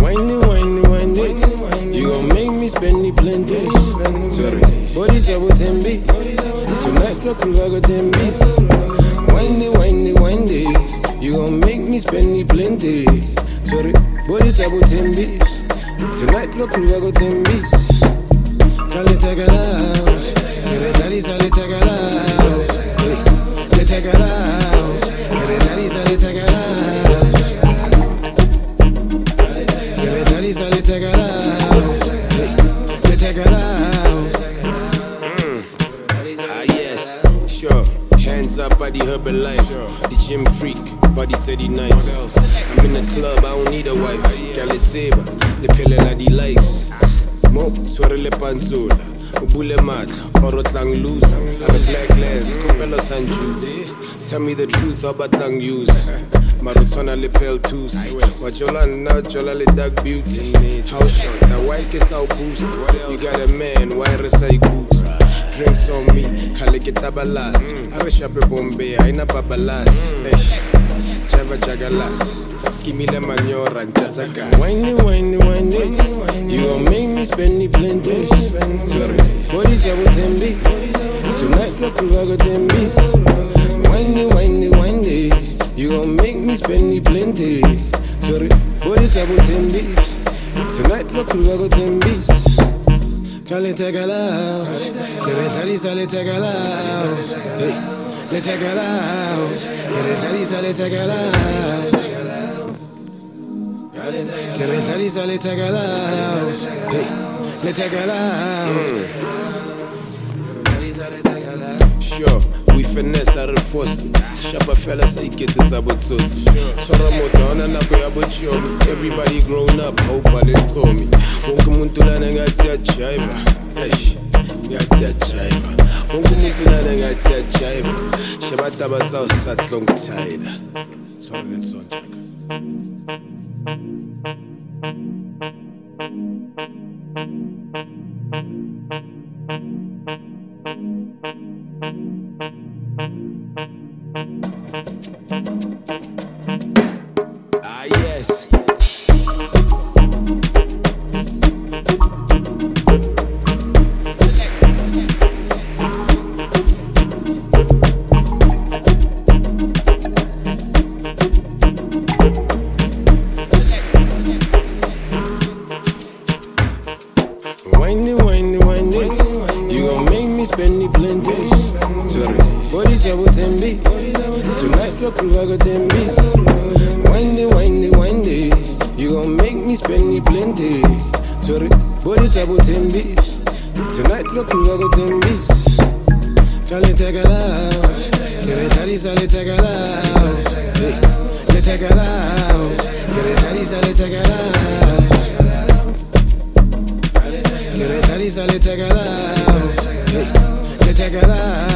Windy. You gon' make me spend the plenty. Sorry, body table 10B. Tonight, look, I got 10 B's. Windy. You gon' make me spend the plenty. Sorry, body table 10B. Tonight, look, I got 10 B's. Kale take it out. Kere sali take it out. Kale take it out. Kere sali take it out. Kere sali take it out. Kale take it out. Ah yes, sure. Hands up, body Herbalife. The gym freak, body teddy nice. I'm in the club, I don't need a wife. Kale teba, the pillar like the likes. Mo, swirl panzula. Ubule mat, orotlang loser. I'm a black lens, Copello San Jude. Tell me the truth about lang use. Marotona le pel tus. Wajola na jola le dark beauty. House shot, the white is out boost. You got a man, why resay good? Drinks on me, kale ke tabalas. Areshape Bombay, aina babalas. Java jagalas. Skimile manyora njata gas. Windy. You gon' make me spend the plenty. Sorry, body table 10B. Tonight, look, I got 10 B's. Windy. You gon' make me spend the plenty. Sorry, body table 10B. Tonight, look, I got 10 B's. Kale take it out. Kere sali take it out. Hey, le take it out. Kere sali take it out. Kere sali take it out. Hey, le take it out. Sure, we finesse, I reinforced it. Shapa fellas, I get it about it. Sora motona na kuya bochomi. Everybody grown up, hope I let throw me. Wonke muntu lana ngatia chaiva. Eish, ngatia chaiva. Wonke muntu lana ngatia chaiva. Shabata basao sat long tide. Sorry, it's on check. Ah yes. Windy. You gon' make me spend the plenty. Sorry, body table 10B. Tonight, look, I got 10 B's. Windy. You gon' make me spend the plenty. Sorry, body table 10B. Tonight, look, I got 10 B's. Kale take it out. Kere sali take it out. Hey, le take it out. Kere sali take it out. Kere sali take it out. Hey, le take it out.